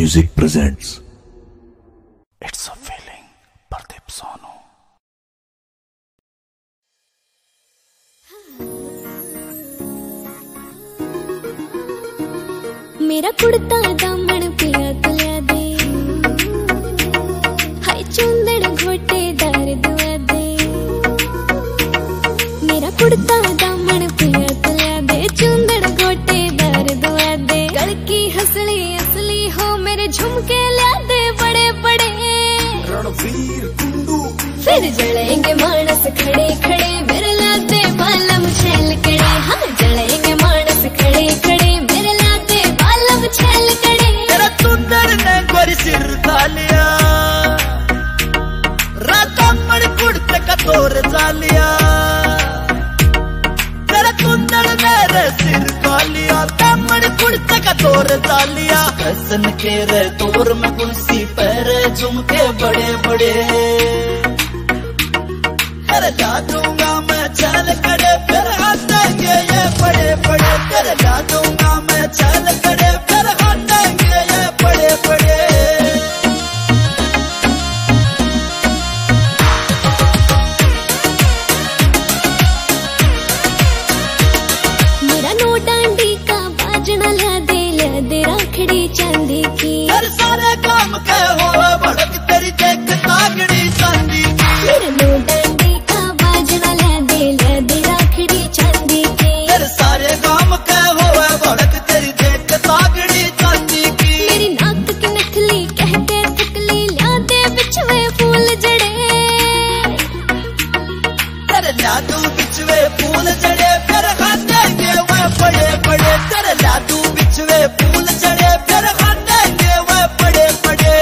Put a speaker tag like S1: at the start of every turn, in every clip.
S1: Music presents It's a Feeling, Pardeep Sonu.
S2: मेरा कुड़ता दामन पिया तुला दे, हाय चुंदड़ घोटे दार दुआ दे। मेरा कुड़ता दामन पिया तुला दे, चुंदड़ घोटे दार दुआ दे। गल की हसली असली हो मेरे झुमके ला दे बड़े बड़े,
S3: रणवीर कुंडू।
S2: फिर जलेंगे मानस खड़े खड़े, मेरे लाते बालम छैल कड़े। हाँ जलेंगे मानस खड़े खड़े, मेरे लाते बालम छैल कड़े।
S3: तेरा सुंदर ने गोरी सिर डालिया, राता मण कुड़ते का तोर जालिया। तेरा सुंदर मेरे सिर डालिया, तामण कुड़ते का तोर जालिया। फैशन के रे तोर में कुर्सी पर झुमके बड़े बड़े, अरे ला दूंगा मैं चल कड़े, फिर हटेंगे ये बड़े बड़े। तेरे ला दूंगा मैं चल कड़े, फिर हटेंगे ये बड़े बड़े।
S2: मेरा नो डांडी का बाजना ला दे राखड़ी चांदी की।
S3: हर सारे काम के हो भड़क तेरी देख तागड़ी चांदी की।
S2: मेरा नो डांडी का बाजना ला दे राखड़ी चांदी की।
S3: हर सारे काम के हो भड़क तेरी देख तागड़ी चांदी की।
S2: मेरी नाक की नथली कहते थकली, ला दे बिछवे फूल जड़े।
S3: तेरे लादू बिछवे फूल जड़े, फिर हटेंगे वह बड़े बड़े। तेरे लादू बिछवे फूल जड़े, फिर हटेंगे वह बड़े बड़े।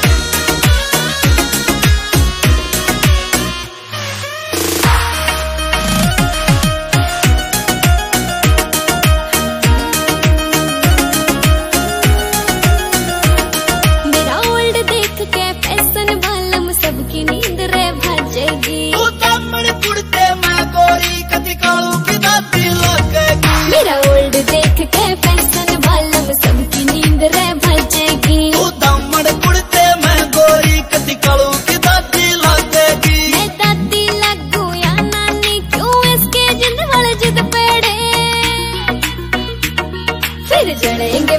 S2: मेरा ओल्ड देख के फैशन बालम सबकी नींद रे भाजेगी।
S3: तू दामन कुड़ते मैं गोरी कति कालू की दाती लगेगी।
S2: मेरा ओल्ड देख के फैशन बालम सबकी नींद रे भाजेगी।
S3: तू दामन कुड़ते मैं गोरी कति कालू की दाती लगेगी।
S2: मैं दादी लगू या नानी, क्यों इसके जिंद वाले जिद पेड़े। फिर जड़ेंगे